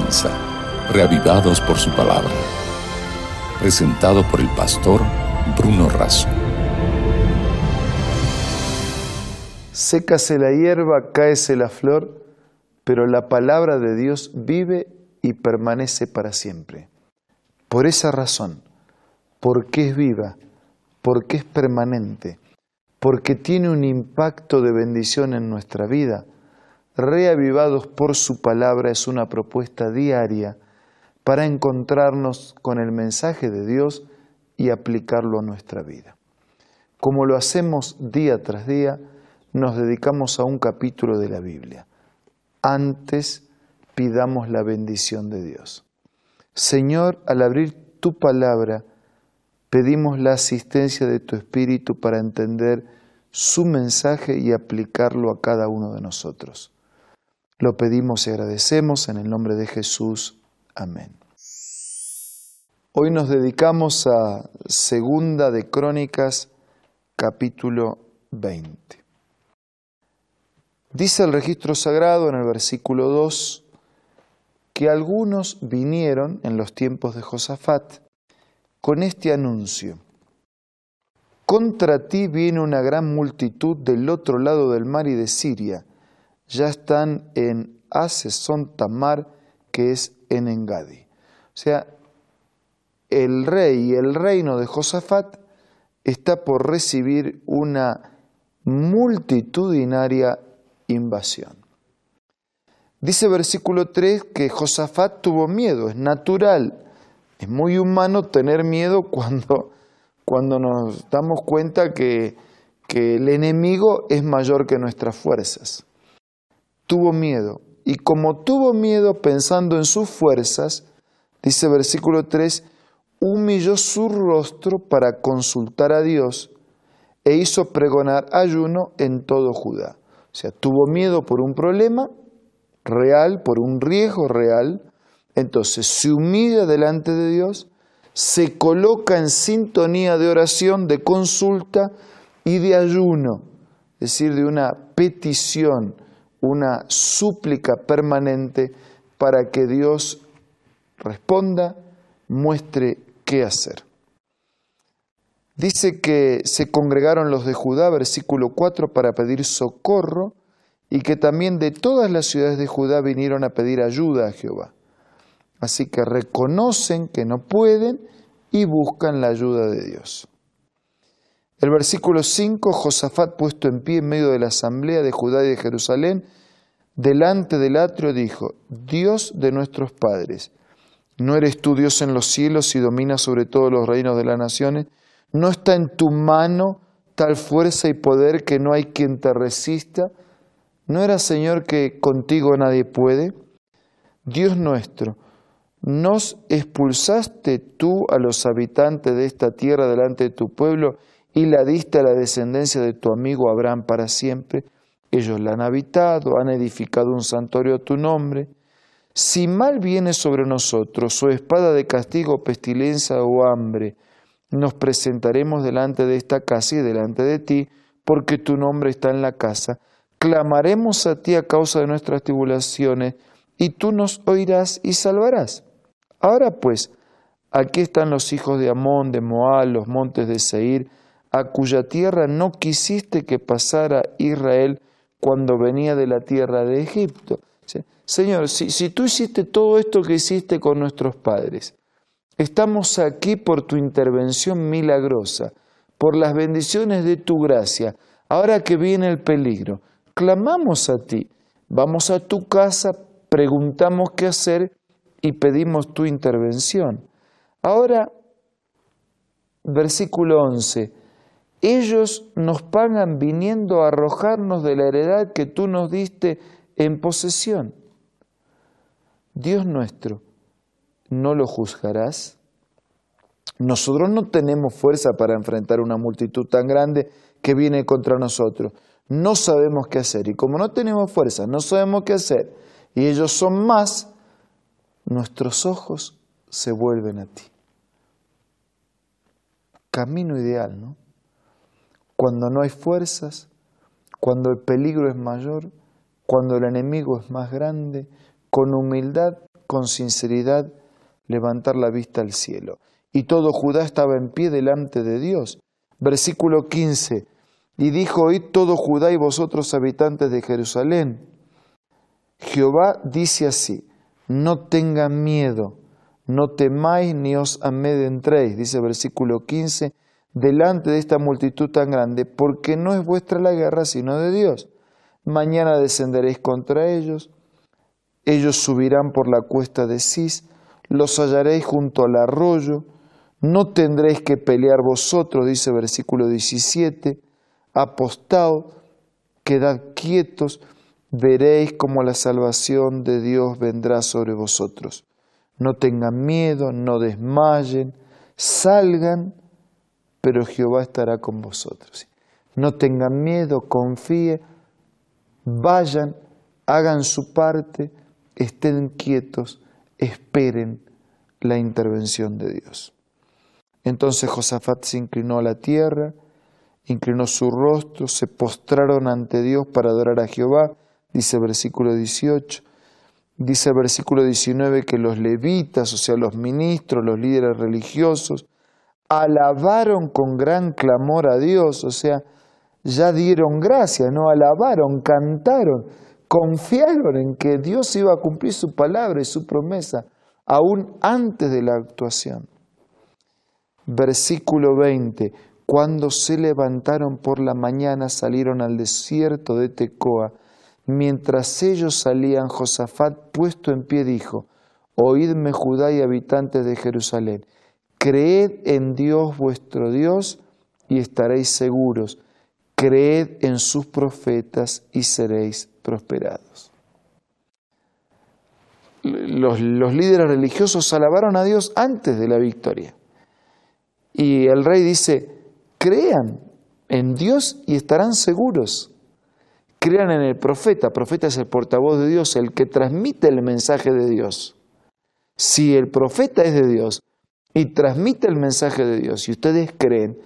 comienza, reavivados por su palabra. Presentado por el pastor Bruno Razo. Sécase la hierba, cáese la flor, pero la palabra de Dios vive y permanece para siempre. Por esa razón, porque es viva, porque es permanente, porque tiene un impacto de bendición en nuestra vida, Reavivados por su palabra es una propuesta diaria para encontrarnos con el mensaje de Dios y aplicarlo a nuestra vida. Como lo hacemos día tras día, nos dedicamos a un capítulo de la Biblia. Antes, pidamos la bendición de Dios. Señor, al abrir tu palabra, pedimos la asistencia de tu Espíritu para entender su mensaje y aplicarlo a cada uno de nosotros. Lo pedimos y agradecemos en el nombre de Jesús. Amén. Hoy nos dedicamos a Segunda de Crónicas, capítulo 20. Dice el registro sagrado en el versículo 2 que algunos vinieron en los tiempos de Josafat con este anuncio: contra ti viene una gran multitud del otro lado del mar y de Siria. Ya están en Hazezón Tamar, que es en Engadi. O sea, el rey y el reino de Josafat está por recibir una multitudinaria invasión. Dice versículo 3 que Josafat tuvo miedo, es natural, es muy humano tener miedo cuando nos damos cuenta que el enemigo es mayor que nuestras fuerzas. Tuvo miedo, y como tuvo miedo pensando en sus fuerzas, dice versículo 3, humilló su rostro para consultar a Dios e hizo pregonar ayuno en todo Judá. O sea, tuvo miedo por un problema real, por un riesgo real, entonces se humilla delante de Dios, se coloca en sintonía de oración, de consulta y de ayuno, es decir, de una petición, una súplica permanente para que Dios responda, muestre qué hacer. Dice que se congregaron los de Judá, versículo 4, para pedir socorro, y que también de todas las ciudades de Judá vinieron a pedir ayuda a Jehová. Así que reconocen que no pueden y buscan la ayuda de Dios. El versículo 5, Josafat, puesto en pie en medio de la asamblea de Judá y de Jerusalén, delante del atrio dijo: Dios de nuestros padres, ¿no eres tú Dios en los cielos y dominas sobre todos los reinos de las naciones? ¿No está en tu mano tal fuerza y poder que no hay quien te resista? ¿No era, Señor, que contigo nadie puede? Dios nuestro, ¿nos expulsaste tú a los habitantes de esta tierra delante de tu pueblo y la diste a la descendencia de tu amigo Abraham para siempre? Ellos la han habitado, han edificado un santuario a tu nombre. Si mal viene sobre nosotros, o espada de castigo, pestilencia o hambre, nos presentaremos delante de esta casa y delante de ti, porque tu nombre está en la casa. Clamaremos a ti a causa de nuestras tribulaciones, y tú nos oirás y salvarás. Ahora pues, aquí están los hijos de Amón, de Moab, los montes de Seir, a cuya tierra no quisiste que pasara Israel cuando venía de la tierra de Egipto. Señor, si tú hiciste todo esto que hiciste con nuestros padres, estamos aquí por tu intervención milagrosa, por las bendiciones de tu gracia. Ahora que viene el peligro, clamamos a ti, vamos a tu casa, preguntamos qué hacer y pedimos tu intervención. Ahora, versículo 11, ellos nos pagan viniendo a arrojarnos de la heredad que tú nos diste en posesión. Dios nuestro, ¿no lo juzgarás? Nosotros no tenemos fuerza para enfrentar una multitud tan grande que viene contra nosotros. No sabemos qué hacer. Y como no tenemos fuerza, no sabemos qué hacer, y ellos son más, nuestros ojos se vuelven a ti. Camino ideal, ¿no? Cuando no hay fuerzas, cuando el peligro es mayor, cuando el enemigo es más grande, con humildad con sinceridad levantar la vista al cielo. Y todo Judá estaba en pie delante de Dios. Versículo 15. Y dijo: oíd todo Judá y vosotros habitantes de Jerusalén. Jehová dice así: no tengan miedo, no temáis ni os amedrentéis, dice versículo 15, delante de esta multitud tan grande, porque no es vuestra la guerra, sino de Dios. Mañana descenderéis contra ellos, ellos subirán por la cuesta de Cis, los hallaréis junto al arroyo, no tendréis que pelear vosotros, dice versículo 17, apostaos, quedad quietos, veréis cómo la salvación de Dios vendrá sobre vosotros. No tengan miedo, no desmayen, salgan, pero Jehová estará con vosotros. No tengan miedo, confíen, vayan, hagan su parte, estén quietos, esperen la intervención de Dios. Entonces Josafat se inclinó a la tierra, inclinó su rostro, se postraron ante Dios para adorar a Jehová, dice versículo 18. Dice versículo 19 que los levitas, o sea, los ministros, los líderes religiosos, alabaron con gran clamor a Dios, o sea, ya dieron gracias, no alabaron, cantaron, confiaron en que Dios iba a cumplir su palabra y su promesa, aún antes de la actuación. Versículo 20, cuando se levantaron por la mañana salieron al desierto de Tecoa. Mientras ellos salían, Josafat, puesto en pie, dijo: oídme Judá y habitantes de Jerusalén, creed en Dios vuestro Dios y estaréis seguros, creed en sus profetas y seréis prosperados. Los líderes religiosos alabaron a Dios antes de la victoria. Y el rey dice: crean en Dios y estarán seguros. Crean en el profeta. Profeta es el portavoz de Dios, el que transmite el mensaje de Dios. Si el profeta es de Dios y transmite el mensaje de Dios y ustedes creen,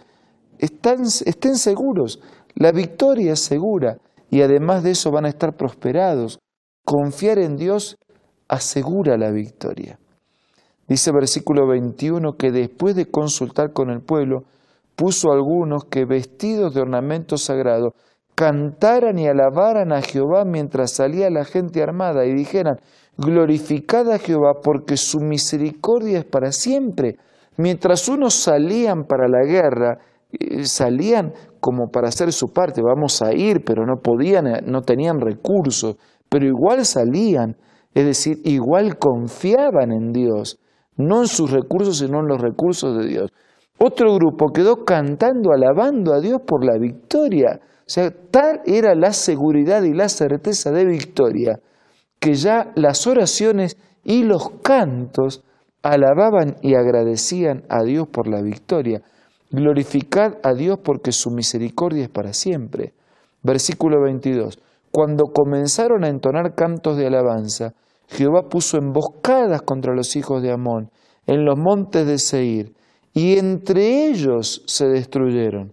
estén seguros. La victoria es segura y además de eso van a estar prosperados. Confiar en Dios asegura la victoria. Dice versículo 21 que después de consultar con el pueblo, puso a algunos que vestidos de ornamento sagrado cantaran y alabaran a Jehová mientras salía la gente armada y dijeran: glorificad a Jehová porque su misericordia es para siempre. Mientras unos salían para la guerra, salían como para hacer su parte, vamos a ir, pero no podían, no tenían recursos, pero igual salían, es decir, igual confiaban en Dios, no en sus recursos, sino en los recursos de Dios. Otro grupo quedó cantando, alabando a Dios por la victoria. O sea, tal era la seguridad y la certeza de victoria que ya las oraciones y los cantos alababan y agradecían a Dios por la victoria. Glorificad a Dios porque su misericordia es para siempre. Versículo 22. Cuando comenzaron a entonar cantos de alabanza, Jehová puso emboscadas contra los hijos de Amón en los montes de Seir, y entre ellos se destruyeron.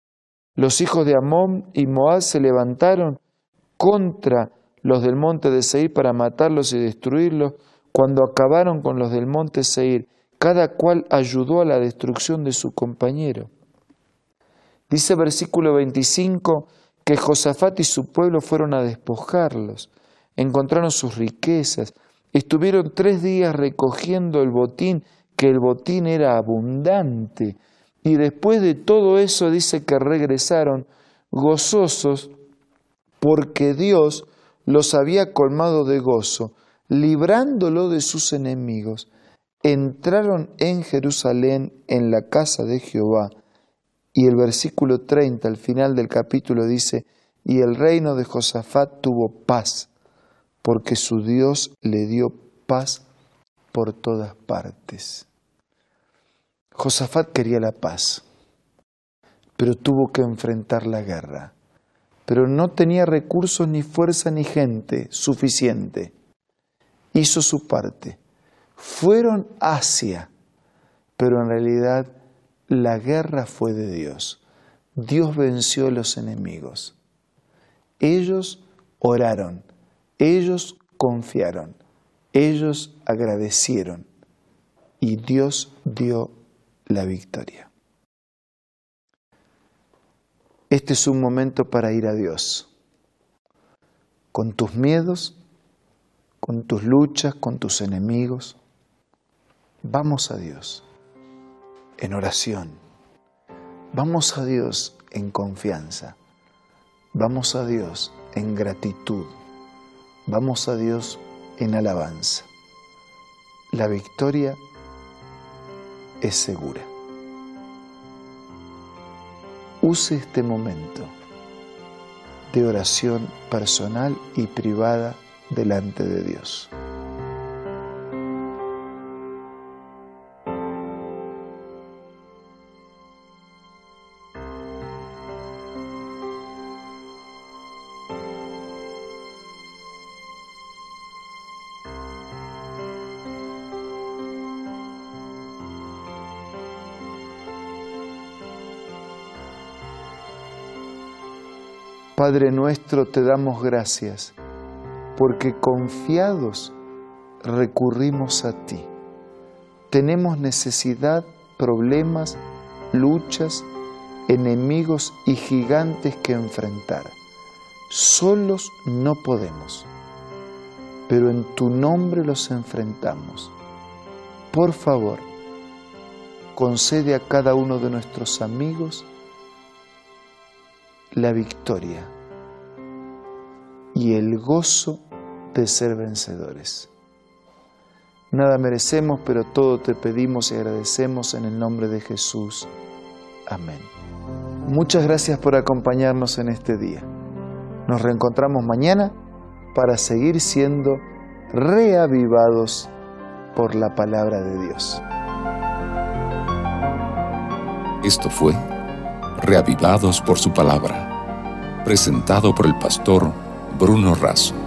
Los hijos de Amón y Moab se levantaron contra los del monte de Seir para matarlos y destruirlos. Cuando acabaron con los del monte Seir, cada cual ayudó a la destrucción de su compañero. Dice versículo 25 que Josafat y su pueblo fueron a despojarlos, encontraron sus riquezas, estuvieron 3 días recogiendo el botín, que el botín era abundante, y después de todo eso dice que regresaron gozosos porque Dios los había colmado de gozo, librándolo de sus enemigos. Entraron en Jerusalén, en la casa de Jehová. Y el versículo 30, al final del capítulo, dice: y el reino de Josafat tuvo paz, porque su Dios le dio paz por todas partes. Josafat quería la paz, pero tuvo que enfrentar la guerra. Pero no tenía recursos, ni fuerza, ni gente suficiente. Hizo su parte. Fueron hacia, pero en realidad la guerra fue de Dios. Dios venció a los enemigos. Ellos oraron, ellos confiaron, Ellos agradecieron y Dios dio la victoria. Este es un momento para ir a Dios, con tus miedos, con tus luchas, con tus enemigos. Vamos a Dios en oración. Vamos a Dios en confianza. Vamos a Dios en gratitud. Vamos a Dios en alabanza. La victoria es segura. Use este momento de oración personal y privada delante de Dios. Padre nuestro, te damos gracias, porque confiados recurrimos a ti. Tenemos necesidad, problemas, luchas, enemigos y gigantes que enfrentar. Solos no podemos, pero en tu nombre los enfrentamos. Por favor, concede a cada uno de nuestros amigos la victoria y el gozo de ser vencedores. Nada merecemos, pero todo te pedimos y agradecemos en el nombre de Jesús. Amén. Muchas gracias por acompañarnos en este día. Nos reencontramos mañana para seguir siendo reavivados por la palabra de Dios. Esto fue Reavivados por su palabra, presentado por el pastor Bruno Razo.